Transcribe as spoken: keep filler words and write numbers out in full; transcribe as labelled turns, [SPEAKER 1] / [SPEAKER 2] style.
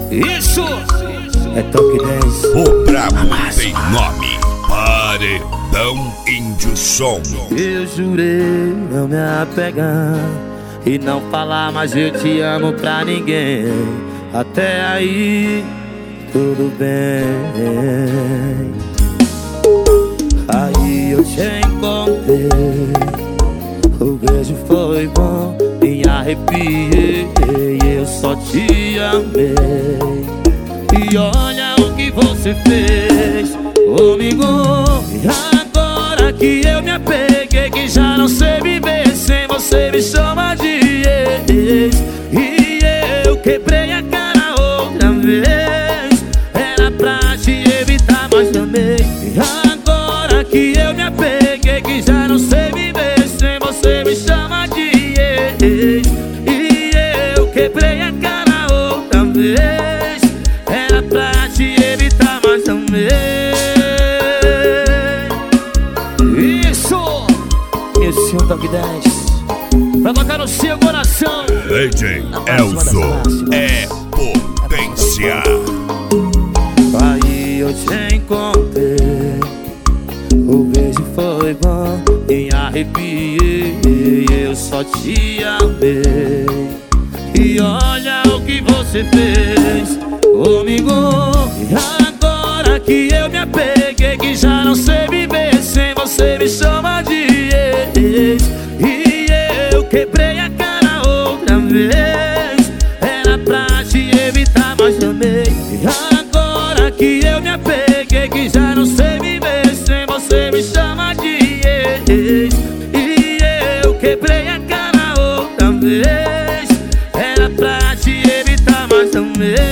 [SPEAKER 1] Isso
[SPEAKER 2] é Toque dez.
[SPEAKER 3] O brabo tem nome, Paredão Índio Som.
[SPEAKER 2] Eu jurei não me apegar e não falar mais eu te amo pra ninguém. Até aí tudo bem. Aí eu te encontrei, o beijo foi bom, me arrepiei, eu só te amei. E olha o que você fez comigo. Agora que eu me apeguei, que já não sei viver sem você, me chama de ex. E eu quebrei a cara outra vez, era pra te evitar, mas também. Agora que eu me apeguei, que já não sei viver sem você, me chama de ex. E eu quebrei a cara outra vez, era pra te evitar, mas também.
[SPEAKER 1] Isso
[SPEAKER 2] Esse é o Toque dez.
[SPEAKER 1] pra tocar no seu coração.
[SPEAKER 3] D J Elzo é potência.
[SPEAKER 2] Aí eu te encontrei, o beijo foi bom, me arrepiei, eu só te amei. E olha o que você fez comigo. Agora que eu me apeguei, que já não sei viver sem você, me chama de ex. E eu quebrei a cara outra vez, era pra te evitar, mas também. Agora que eu me apeguei, que já não sei viver sem você, me chama de ex. E eu quebrei a cara outra vez, era pra te evitar, mas também.